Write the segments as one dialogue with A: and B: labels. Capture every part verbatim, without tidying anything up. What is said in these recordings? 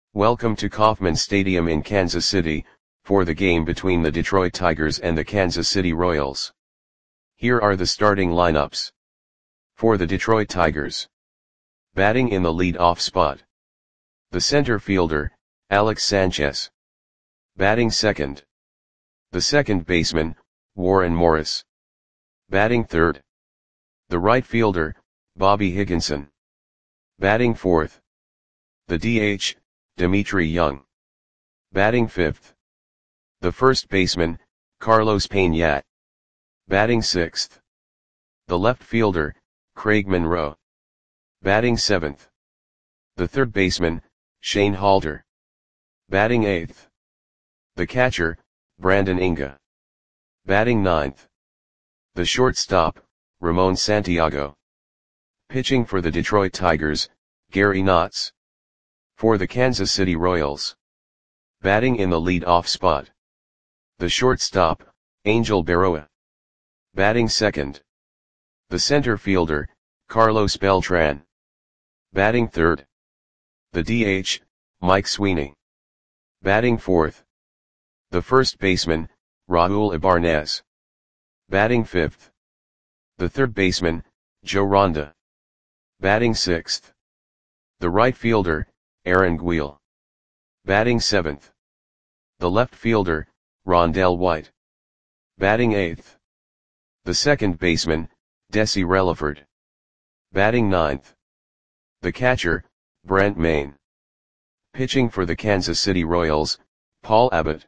A: Welcome to Kauffman Stadium in Kansas City, for the game between the Detroit Tigers and the Kansas City Royals. Here are the starting lineups. For the Detroit Tigers. Batting in the lead-off spot. The center fielder, Alex Sanchez. Batting second. The second baseman, Warren Morris. Batting third. The right fielder, Bobby Higginson. Batting fourth. The D H, Dmitry Young. Batting fifth. The first baseman, Carlos Pena. Batting sixth. The left fielder, Craig Monroe. Batting seventh. The third baseman, Shane Halter. Batting eighth. The catcher, Brandon Inga. Batting ninth. The shortstop, Ramon Santiago. Pitching for the Detroit Tigers, Gary Knotts. For the Kansas City Royals. Batting in the lead-off spot. The shortstop, Angel Berroa. Batting second. The center fielder, Carlos Beltran. Batting third. The D H, Mike Sweeney. Batting fourth. The first baseman, Raul Ibanez. Batting fifth. The third baseman, Joe Ronda. Batting sixth. The right fielder, Aaron Guil. Batting seventh. The left fielder, Rondell White. Batting eighth. The second baseman, Desi Relaford. Batting ninth. The catcher, Brent Maine. Pitching for the Kansas City Royals, Paul Abbott.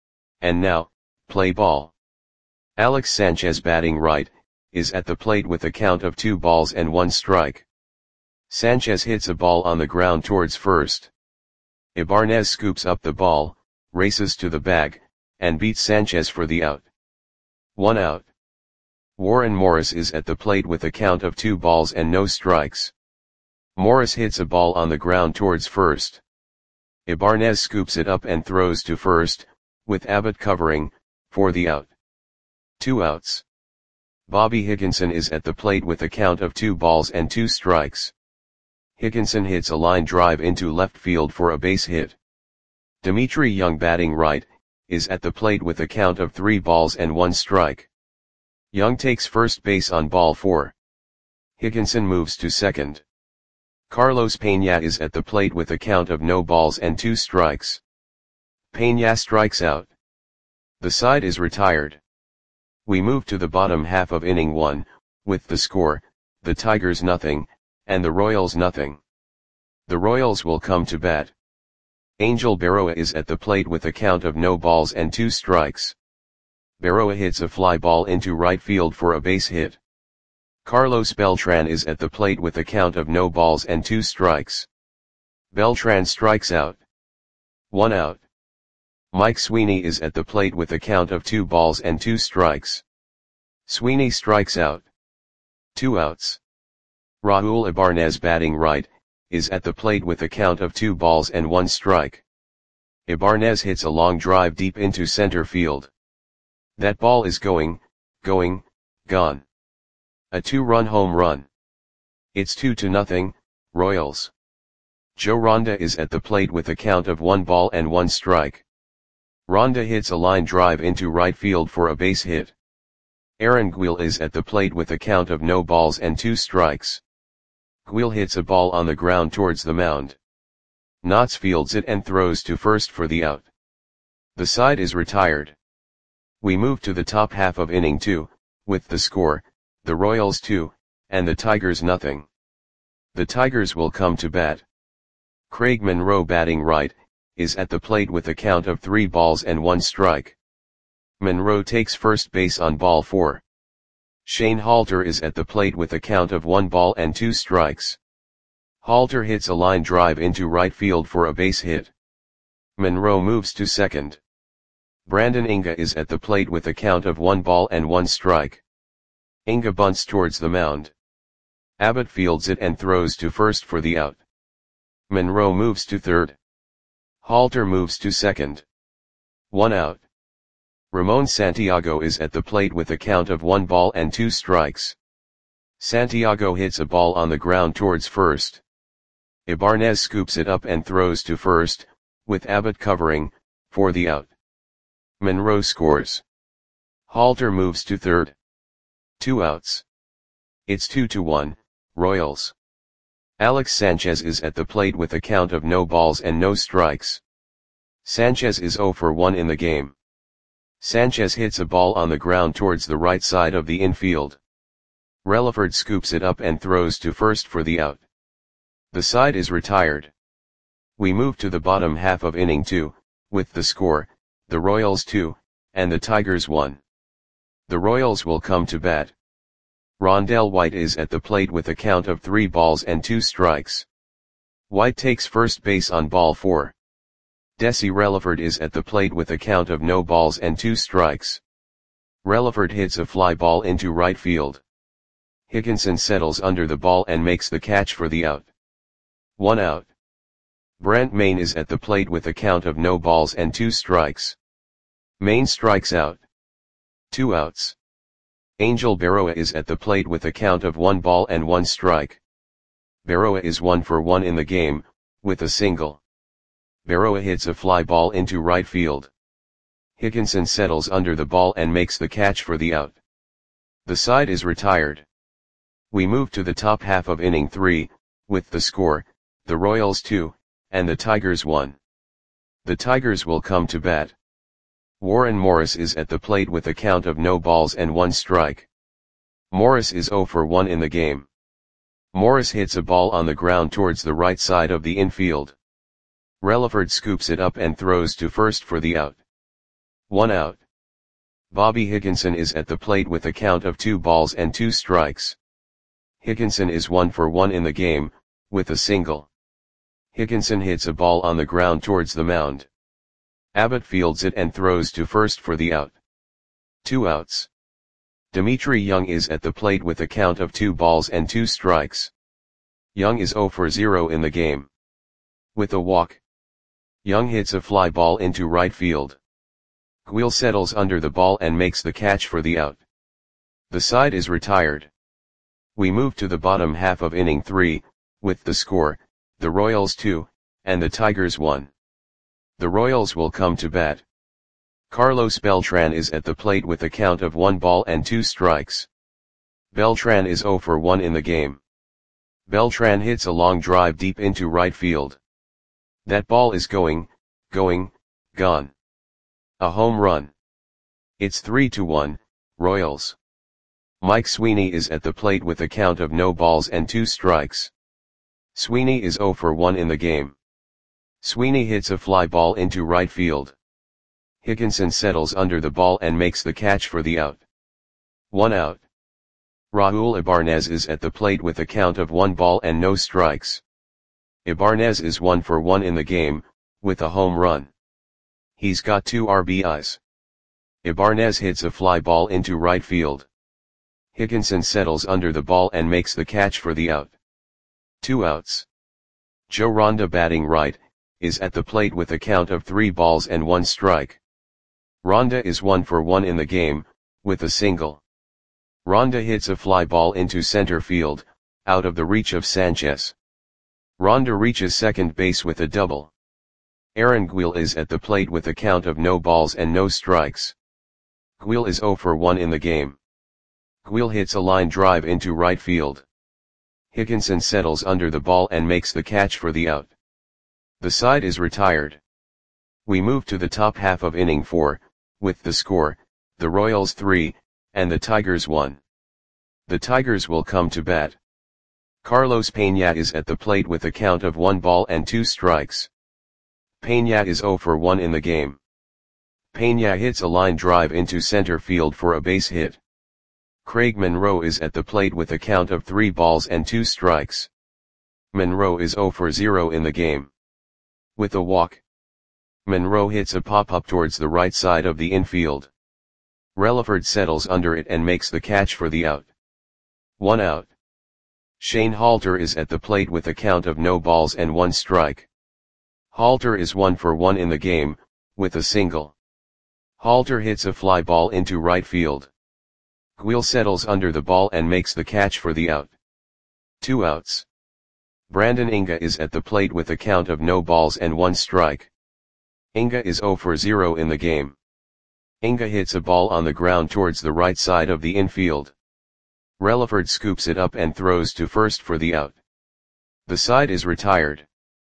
A: And now, play ball. Alex Sanchez batting right, is at the plate with a count of two balls and one strike. Sanchez hits a ball on the ground towards first. Ibanez scoops up the ball, races to the bag, and beats Sanchez for the out. One out. Warren Morris is at the plate with a count of two balls and no strikes. Morris hits a ball on the ground towards first. Ibanez scoops it up and throws to first, with Abbott covering, for the out. Two outs. Bobby Higginson is at the plate with a count of two balls and two strikes. Higginson hits a line drive into left field for a base hit. Dmitry Young batting right, is at the plate with a count of three balls and one strike. Young takes first base on ball four. Higginson moves to second. Carlos Pena is at the plate with a count of no balls and two strikes. Pena strikes out. The side is retired. We move to the bottom half of inning one, with the score, the Tigers nothing, and the Royals nothing. The Royals will come to bat. Angel Berroa is at the plate with a count of no balls and two strikes. Berroa hits a fly ball into right field for a base hit. Carlos Beltran is at the plate with a count of no balls and two strikes. Beltran strikes out. One out. Mike Sweeney is at the plate with a count of two balls and two strikes. Sweeney strikes out. Two outs. Raul Ibanez batting right, is at the plate with a count of two balls and one strike. Ibanez hits a long drive deep into center field. That ball is going, going, gone. A two-run home run. It's two to nothing, Royals. Joe Ronda is at the plate with a count of one ball and one strike. Ronda hits a line drive into right field for a base hit. Aaron Guil is at the plate with a count of no balls and two strikes. Guil hits a ball on the ground towards the mound. Knotts fields it and throws to first for the out. The side is retired. We move to the top half of inning two, with the score, the Royals two, and the Tigers nothing. The Tigers will come to bat. Craig Monroe batting right, is at the plate with a count of three balls and one strike. Monroe takes first base on ball four. Shane Halter is at the plate with a count of one ball and two strikes. Halter hits a line drive into right field for a base hit. Monroe moves to second. Brandon Inga is at the plate with a count of one ball and one strike. Inga bunts towards the mound. Abbott fields it and throws to first for the out. Monroe moves to third. Halter moves to second. One out. Ramon Santiago is at the plate with a count of one ball and two strikes. Santiago hits a ball on the ground towards first. Ibarnez scoops it up and throws to first, with Abbott covering, for the out. Monroe scores. Halter moves to third. Two outs. It's two to one, Royals. Alex Sanchez is at the plate with a count of no balls and no strikes. Sanchez is zero for one in the game. Sanchez hits a ball on the ground towards the right side of the infield. Relaford scoops it up and throws to first for the out. The side is retired. We move to the bottom half of inning two, with the score, the Royals two, and the Tigers one. The Royals will come to bat. Rondell White is at the plate with a count of three balls and two strikes. White takes first base on ball four. Desi Relaford is at the plate with a count of no balls and two strikes. Relaford hits a fly ball into right field. Hickinson settles under the ball and makes the catch for the out. One out. Brent Mayne is at the plate with a count of no balls and two strikes. Mayne strikes out. Two outs. Angel Berroa is at the plate with a count of one ball and one strike. Berroa is one for one in the game, with a single. Berroa hits a fly ball into right field. Hickinson settles under the ball and makes the catch for the out. The side is retired. We move to the top half of inning three, with the score, the Royals two, and the Tigers one. The Tigers will come to bat. Warren Morris is at the plate with a count of no balls and one strike. Morris is zero for one in the game. Morris hits a ball on the ground towards the right side of the infield. Relaford scoops it up and throws to first for the out. One out. Bobby Higginson is at the plate with a count of two balls and two strikes. Higginson is one for one in the game, with a single. Higginson hits a ball on the ground towards the mound. Abbott fields it and throws to first for the out. Two outs. Dimitri Young is at the plate with a count of two balls and two strikes. Young is zero for zero in the game. With a walk. Young hits a fly ball into right field. Guil settles under the ball and makes the catch for the out. The side is retired. We move to the bottom half of inning three, with the score, the Royals two, and the Tigers one. The Royals will come to bat. Carlos Beltran is at the plate with a count of one ball and two strikes. Beltran is zero for one in the game. Beltran hits a long drive deep into right field. That ball is going, going, gone. A home run. It's three to one, Royals. Mike Sweeney is at the plate with a count of no balls and two strikes. Sweeney is zero for one in the game. Sweeney hits a fly ball into right field. Higginson settles under the ball and makes the catch for the out. One out. Raul Ibarnez is at the plate with a count of one ball and no strikes. Ibarnez is one for one in the game, with a home run. He's got two R B Is. Ibarnez hits a fly ball into right field. Higginson settles under the ball and makes the catch for the out. Two outs. Joe Ronda, batting right, is at the plate with a count of three balls and one strike. Ronda is one for one in the game, with a single. Ronda hits a fly ball into center field, out of the reach of Sanchez. Ronda reaches second base with a double. Aaron Guil is at the plate with a count of no balls and no strikes. Guil is zero for one in the game. Guil hits a line drive into right field. Higginson settles under the ball and makes the catch for the out. The side is retired. We move to the top half of inning four, with the score, the Royals three, and the Tigers one. The Tigers will come to bat. Carlos Peña is at the plate with a count of one ball and two strikes. Peña is zero for one in the game. Peña hits a line drive into center field for a base hit. Craig Monroe is at the plate with a count of three balls and two strikes. Monroe is zero for zero in the game. With a walk. Monroe hits a pop-up towards the right side of the infield. Relaford settles under it and makes the catch for the out. One out. Shane Halter is at the plate with a count of no balls and one strike. Halter is one for one in the game, with a single. Halter hits a fly ball into right field. Guil settles under the ball and makes the catch for the out. Two outs. Brandon Inga is at the plate with a count of no balls and one strike. Inga is zero for zero in the game. Inga hits a ball on the ground towards the right side of the infield. Relaford scoops it up and throws to first for the out. The side is retired.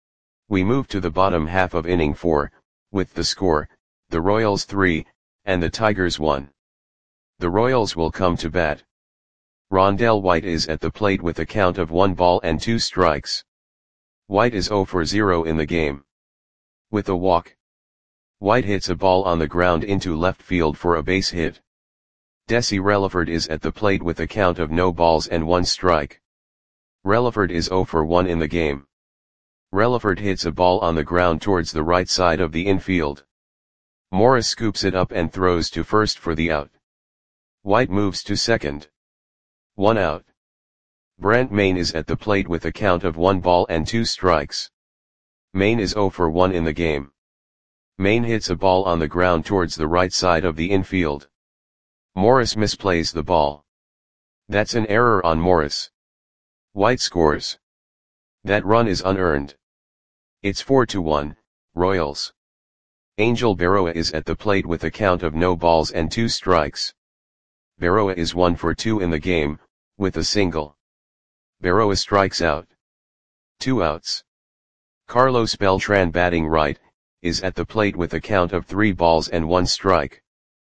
A: We move to the bottom half of inning four, with the score, the Royals three, and the Tigers one. The Royals will come to bat. Rondell White is at the plate with a count of one ball and two strikes. White is zero for zero in the game. With a walk, White hits a ball on the ground into left field for a base hit. Desi Relaford is at the plate with a count of no balls and one strike. Relaford is zero for one in the game. Relaford hits a ball on the ground towards the right side of the infield. Morris scoops it up and throws to first for the out. White moves to second. One out. Brent Mayne is at the plate with a count of one ball and two strikes. Mayne is zero for one in the game. Mayne hits a ball on the ground towards the right side of the infield. Morris misplays the ball. That's an error on Morris. White scores. That run is unearned. It's four to one, Royals. Angel Berroa is at the plate with a count of no balls and two strikes. Berroa is one for two in the game, with a single. Berroa strikes out. Two outs. Carlos Beltran, batting right, is at the plate with a count of three balls and one strike.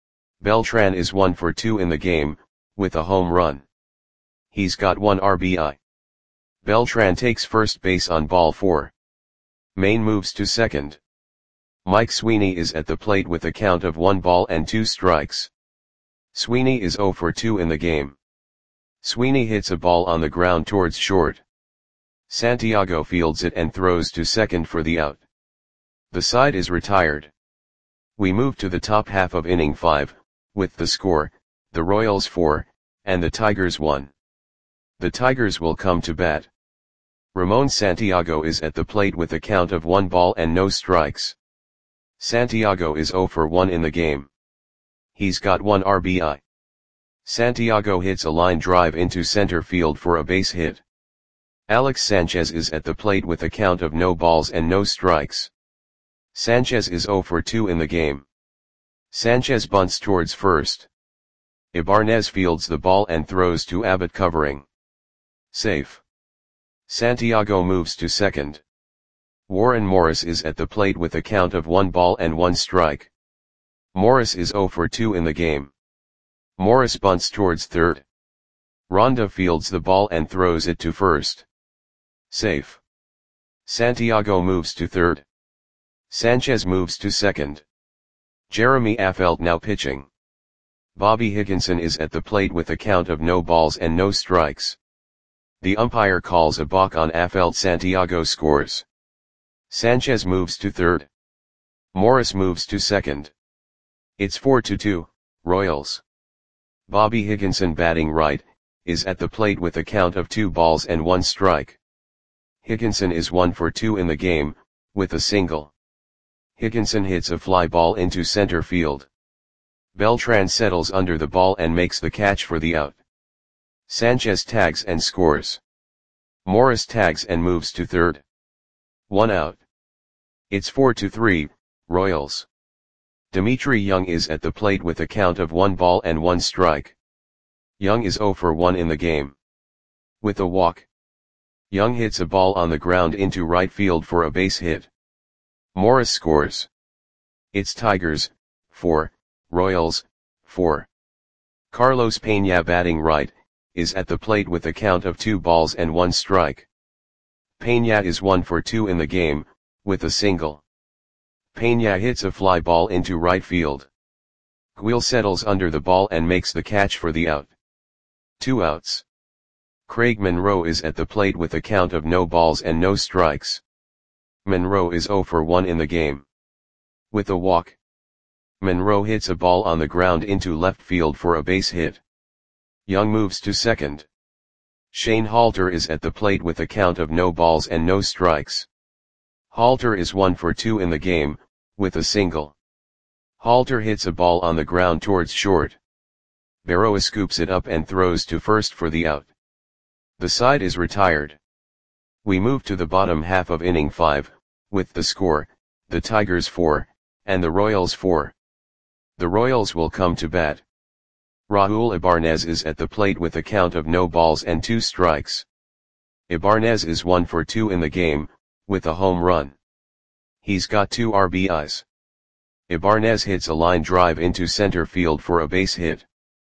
A: Beltran is one for two in the game, with a home run. He's got one R B I. Beltran takes first base on ball four. Mayne moves to second. Mike Sweeney is at the plate with a count of one ball and two strikes. Sweeney is zero for two in the game. Sweeney hits a ball on the ground towards short. Santiago fields it and throws to second for the out. The side is retired. We move to the top half of inning five, with the score, the Royals four, and the Tigers one. The Tigers will come to bat. Ramon Santiago is at the plate with a count of one ball and no strikes. Santiago is zero for one in the game. He's got one R B I. Santiago hits a line drive into center field for a base hit. Alex Sanchez is at the plate with a count of no balls and no strikes. Sanchez is zero for two in the game. Sanchez bunts towards first. Ibanez fields the ball and throws to Abbott, covering. Safe. Santiago moves to second. Warren Morris is at the plate with a count of one ball and one strike. Morris is zero for two in the game. Morris bunts towards third. Ronda fields the ball and throws it to first. Safe. Santiago moves to third. Sanchez moves to second. Jeremy Affeldt now pitching. Bobby Higginson is at the plate with a count of no balls and no strikes. The umpire calls a balk on Affeldt. Santiago scores. Sanchez moves to third. Morris moves to second. It's four to two, Royals. Bobby Higginson, batting right, is at the plate with a count of two balls and one strike. Higginson is one for two in the game, with a single. Higginson hits a fly ball into center field. Beltran settles under the ball and makes the catch for the out. Sanchez tags and scores. Morris tags and moves to third. One out. It's four to three, Royals. Dimitri Young is at the plate with a count of one ball and one strike. Young is zero for one in the game. With a walk, Young hits a ball on the ground into right field for a base hit. Morris scores. It's Tigers, four, Royals, four. Carlos Peña, batting right, is at the plate with a count of two balls and one strike. Peña is one for two in the game, with a single. Peña hits a fly ball into right field. Guil settles under the ball and makes the catch for the out. Two outs. Craig Monroe is at the plate with a count of no balls and no strikes. Monroe is zero for one in the game. With a walk, Monroe hits a ball on the ground into left field for a base hit. Young moves to second. Shane Halter is at the plate with a count of no balls and no strikes. Halter is one for two in the game, with a single. Halter hits a ball on the ground towards short. Berroa scoops it up and throws to first for the out. The side is retired. We move to the bottom half of inning five, with the score, the Tigers four, and the Royals four. The Royals will come to bat. Raul Ibanez is at the plate with a count of no balls and two strikes. Ibanez is one for two in the game, with a home run. He's got two R B Is. Ibanez hits a line drive into center field for a base hit.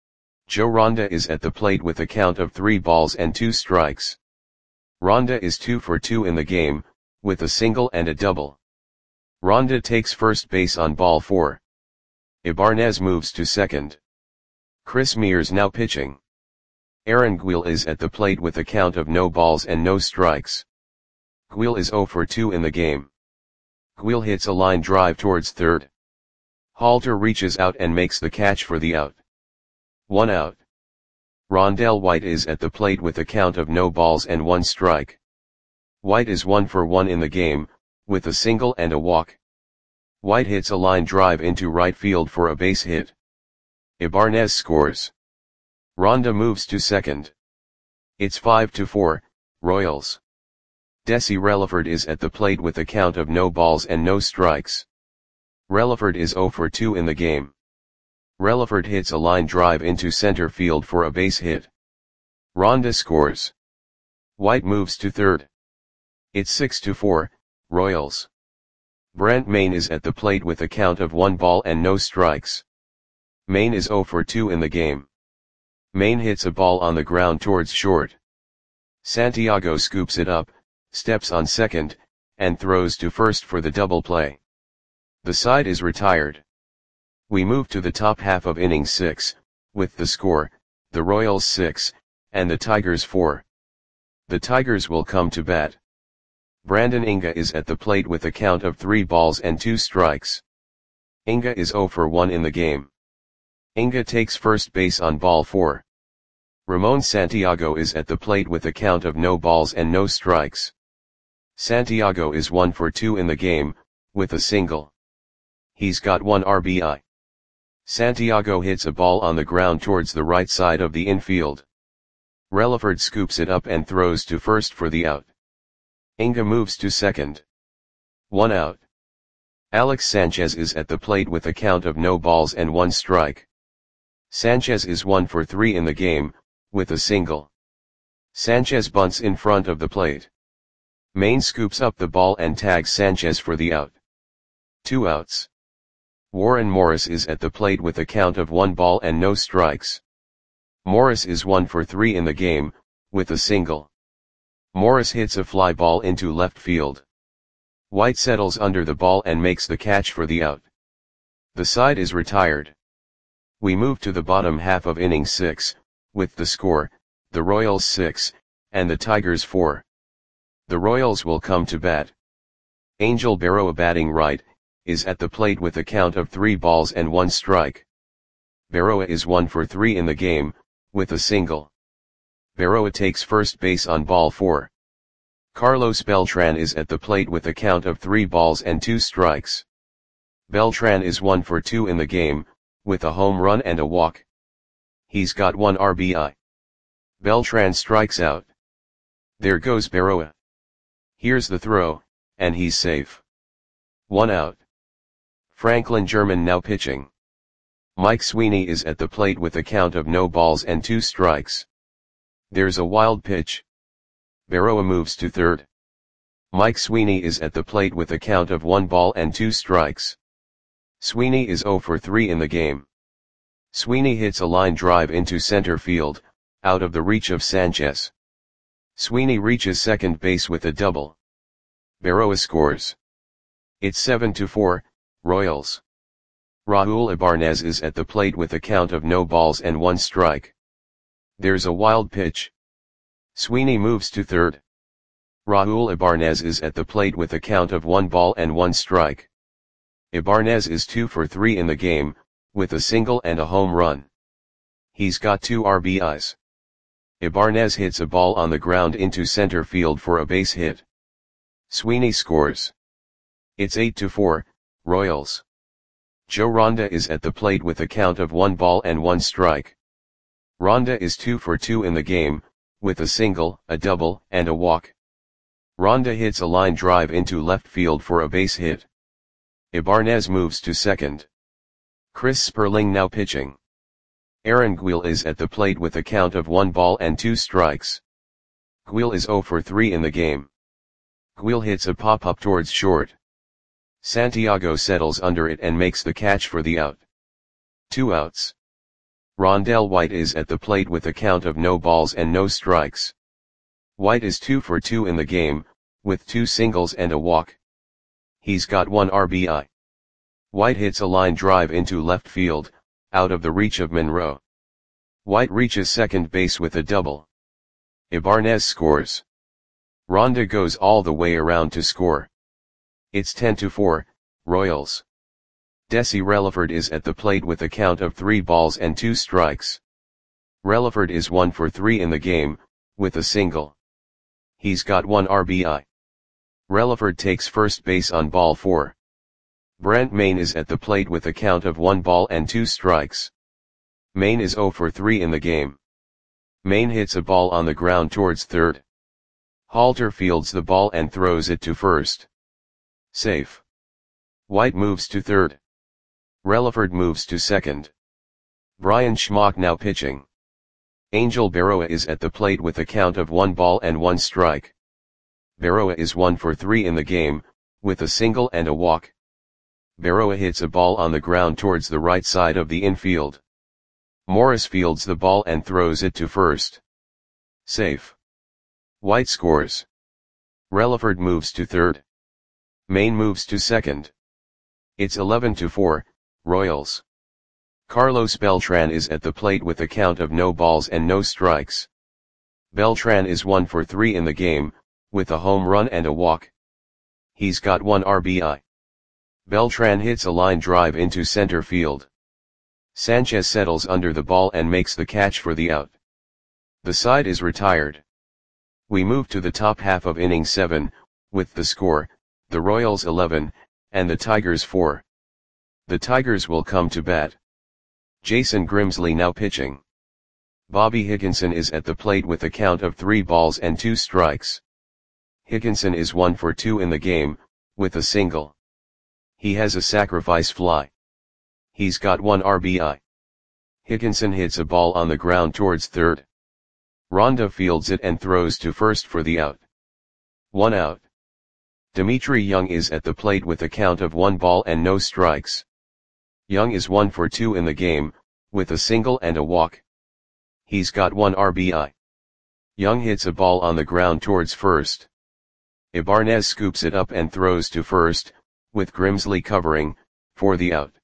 A: Joe Ronda is at the plate with a count of three balls and two strikes. Ronda is two for two in the game, with a single and a double. Ronda takes first base on ball four. Ibanez moves to second. Chris Mears now pitching. Aaron Guil is at the plate with a count of no balls and no strikes. Guil is zero for two in the game. Guil hits a line drive towards third. Halter reaches out and makes the catch for the out. One out. Rondell White is at the plate with a count of no balls and one strike. White is one for one in the game, with a single and a walk. White hits a line drive into right field for a base hit. Ibanez scores. Ronda moves to second. It's five to four, Royals. Desi Relaford is at the plate with a count of no balls and no strikes. Relaford is zero for two in the game. Relaford hits a line drive into center field for a base hit. Ronda scores. White moves to third. It's six to four, Royals. Brent Mayne is at the plate with a count of one ball and no strikes. Mayne is zero for two in the game. Mayne hits a ball on the ground towards short. Santiago scoops it up, steps on second, and throws to first for the double play. The side is retired. We move to the top half of inning six, with the score, the Royals six, and the Tigers four. The Tigers will come to bat. Brandon Inga is at the plate with a count of three balls and two strikes. Inga is zero for one in the game. Inga takes first base on ball four. Ramon Santiago is at the plate with a count of no balls and no strikes. Santiago is one for two in the game, with a single. He's got one R B I. Santiago hits a ball on the ground towards the right side of the infield. Relaford scoops it up and throws to first for the out. Inga moves to second. One out. Alex Sanchez is at the plate with a count of no balls and one strike. Sanchez is one for three in the game, with a single. Sanchez bunts in front of the plate. Mayne scoops up the ball and tags Sanchez for the out. Two outs. Warren Morris is at the plate with a count of one ball and no strikes. Morris is one for three in the game, with a single. Morris hits a fly ball into left field. White settles under the ball and makes the catch for the out. The side is retired. We move to the bottom half of inning six, with the score, the Royals six, and the Tigers four. The Royals will come to bat. Angel Berroa, batting right, is at the plate with a count of three balls and one strike. Berroa is one for three in the game, with a single. Berroa takes first base on ball four. Carlos Beltran is at the plate with a count of three balls and two strikes. Beltran is one for two in the game, with a home run and a walk. He's got one R B I. Beltran strikes out. There goes Berroa. Here's the throw, and he's safe. One out. Franklin German now pitching. Mike Sweeney is at the plate with a count of no balls and two strikes. There's a wild pitch. Berroa moves to third. Mike Sweeney is at the plate with a count of one ball and two strikes. Sweeney is zero for three in the game. Sweeney hits a line drive into center field, out of the reach of Sanchez. Sweeney reaches second base with a double. Berroa scores. It's seven to four, Royals. Raul Ibanez is at the plate with a count of no balls and one strike. There's a wild pitch. Sweeney moves to third. Raul Ibanez is at the plate with a count of one ball and one strike. Ibanez is two for three in the game, with a single and a home run. He's got two R B Is. Ibanez hits a ball on the ground into center field for a base hit. Sweeney scores. It's eight to four, Royals. Joe Ronda is at the plate with a count of one ball and one strike. Ronda is two for two in the game, with a single, a double, and a walk. Ronda hits a line drive into left field for a base hit. Ibanez moves to second. Chris Sperling now pitching. Aaron Guil is at the plate with a count of one ball and two strikes. Guil is zero for three in the game. Guil hits a pop-up towards short. Santiago settles under it and makes the catch for the out. Two outs. Rondell White is at the plate with a count of no balls and no strikes. White is two for two in the game, with two singles and a walk. He's got one R B I. White hits a line drive into left field, out of the reach of Monroe. White reaches second base with a double. Ibanez scores. Ronda goes all the way around to score. It's ten to four, Royals. Desi Relaford is at the plate with a count of three balls and two strikes. Relaford is one for three in the game, with a single. He's got one R B I. Relaford takes first base on ball four. Brent Maine is at the plate with a count of one ball and two strikes. Maine is zero for three in the game. Maine hits a ball on the ground towards third. Halter fields the ball and throws it to first. Safe. White moves to third. Relaford moves to second. Brian Schmock now pitching. Angel Berroa is at the plate with a count of one ball and one strike. Berroa is one for three in the game, with a single and a walk. Berroa hits a ball on the ground towards the right side of the infield. Morris fields the ball and throws it to first. Safe. White scores. Relaford moves to third. Maine moves to second. It's eleven to four, Royals. Carlos Beltran is at the plate with a count of no balls and no strikes. Beltran is one for three in the game, with a home run and a walk. He's got one R B I. Beltran hits a line drive into center field. Sanchez settles under the ball and makes the catch for the out. The side is retired. We move to the top half of inning seven, with the score, the Royals eleven, and the Tigers four. The Tigers will come to bat. Jason Grimsley now pitching. Bobby Higginson is at the plate with a count of three balls and two strikes. Higginson is one for two in the game, with a single. He has a sacrifice fly. He's got one R B I. Higginson hits a ball on the ground towards third. Ronda fields it and throws to first for the out. One out. Dimitri Young is at the plate with a count of one ball and no strikes. Young is one for two in the game, with a single and a walk. He's got one R B I. Young hits a ball on the ground towards first. Ibanez scoops it up and throws to first, with Grimsley covering, for the out.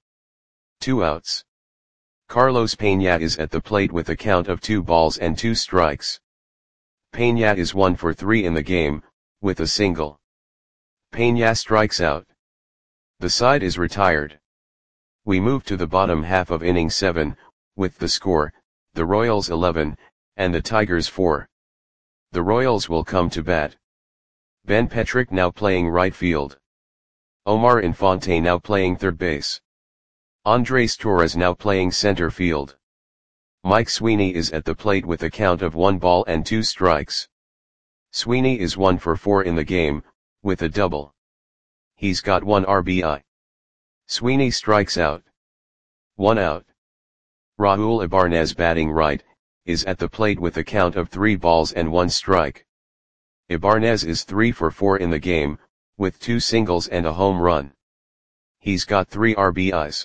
A: Two outs. Carlos Peña is at the plate with a count of two balls and two strikes. Peña is one for three in the game, with a single. Peña strikes out. The side is retired. We move to the bottom half of inning seven, with the score, the Royals eleven, and the Tigers four. The Royals will come to bat. Ben Petrick now playing right field. Omar Infante now playing third base. Andres Torres now playing center field. Mike Sweeney is at the plate with a count of one ball and two strikes. Sweeney is one for four in the game, with a double. He's got one R B I. Sweeney strikes out. One out. Raul Ibanez batting right, is at the plate with a count of three balls and one strike. Ibanez is three for four in the game, with two singles and a home run. He's got three R B Is.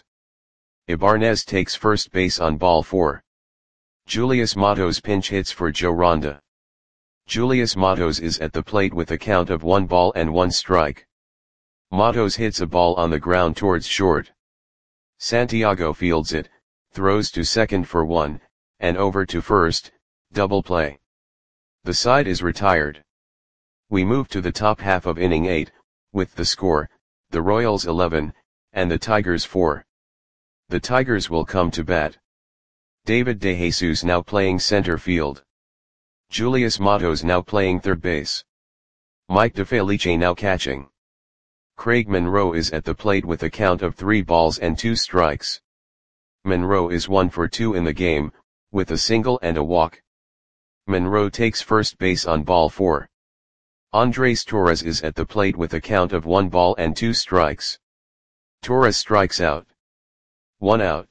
A: Ibanez takes first base on ball four. Julius Matos pinch hits for Joe Ronda. Julius Matos is at the plate with a count of one ball and one strike. Matos hits a ball on the ground towards short. Santiago fields it, throws to second for one, and over to first, double play. The side is retired. We move to the top half of inning eight, with the score, the Royals eleven, and the Tigers four. The Tigers will come to bat. David DeJesus now playing center field. Julius Matos now playing third base. Mike DeFelice now catching. Craig Monroe is at the plate with a count of three balls and two strikes. Monroe is one for two in the game, with a single and a walk. Monroe takes first base on ball four. Andres Torres is at the plate with a count of one ball and two strikes. Torres strikes out. One out.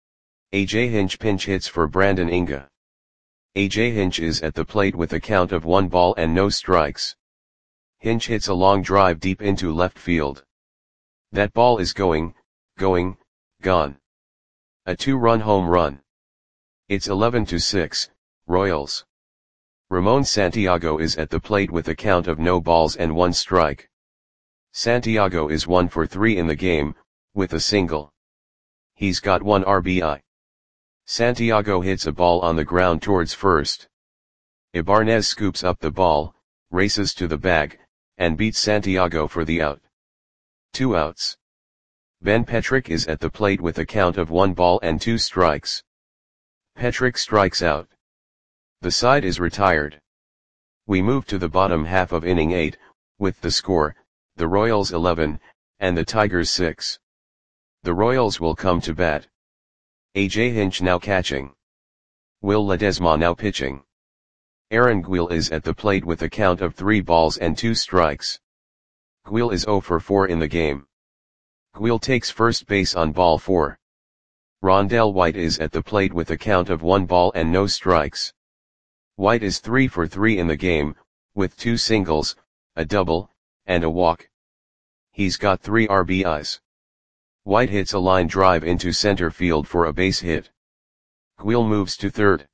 A: A J Hinch pinch hits for Brandon Inga. A J Hinch is at the plate with a count of one ball and no strikes. Hinch hits a long drive deep into left field. That ball is going, going, gone. A two-run home run. It's eleven to six, Royals. Ramon Santiago is at the plate with a count of no balls and one strike. Santiago is one for three in the game, with a single. He's got one R B I. Santiago hits a ball on the ground towards first. Ibanez scoops up the ball, races to the bag, and beats Santiago for the out. Two outs. Ben Petrick is at the plate with a count of one ball and two strikes. Petrick strikes out. The side is retired. We move to the bottom half of inning eight, with the score, the Royals eleven, and the Tigers six. The Royals will come to bat. A J Hinch now catching. Will Ledesma now pitching. Aaron Guil is at the plate with a count of three balls and two strikes. Guil is zero for four in the game. Guil takes first base on ball four. Rondell White is at the plate with a count of one ball and no strikes. White is three for three in the game, with two singles, a double, and a walk. He's got three R B Is. White hits a line drive into center field for a base hit. Guil moves to third.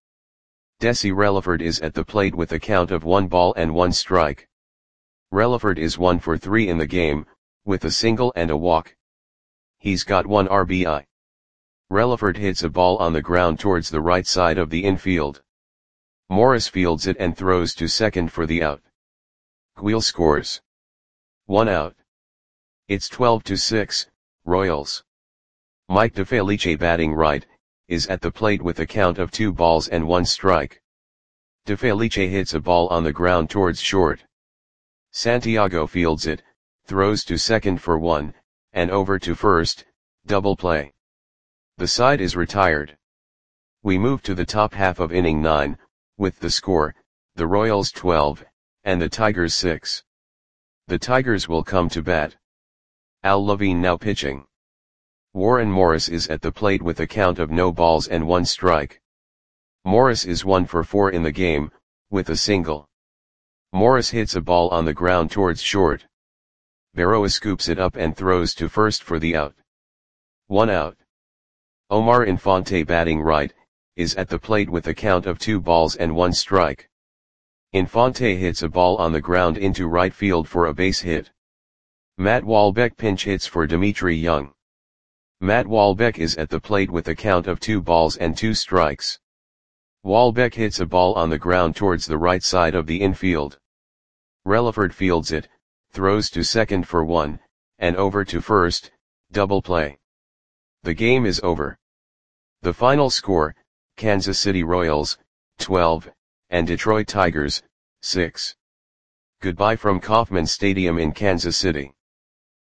A: Desi Relaford is at the plate with a count of one ball and one strike. Relaford is one for three in the game, with a single and a walk. He's got one R B I. Relaford hits a ball on the ground towards the right side of the infield. Morris fields it and throws to second for the out. Guil scores. One out. It's twelve to six, Royals. Mike DeFelice batting right, is at the plate with a count of two balls and one strike. DeFelice hits a ball on the ground towards short. Santiago fields it, throws to second for one, and over to first, double play. The side is retired. We move to the top half of inning nine, with the score, the Royals twelve, and the Tigers six. The Tigers will come to bat. Al Levine now pitching. Warren Morris is at the plate with a count of no balls and one strike. Morris is one for four in the game, with a single. Morris hits a ball on the ground towards short. Berroa scoops it up and throws to first for the out. One out. Omar Infante batting right, is at the plate with a count of two balls and one strike. Infante hits a ball on the ground into right field for a base hit. Matt Walbeck pinch hits for Dimitri Young. Matt Walbeck is at the plate with a count of two balls and two strikes. Walbeck hits a ball on the ground towards the right side of the infield. Relaford fields it, throws to second for one, and over to first, double play. The game is over. The final score, Kansas City Royals, twelve, and Detroit Tigers, six. Goodbye from Kauffman Stadium in Kansas City.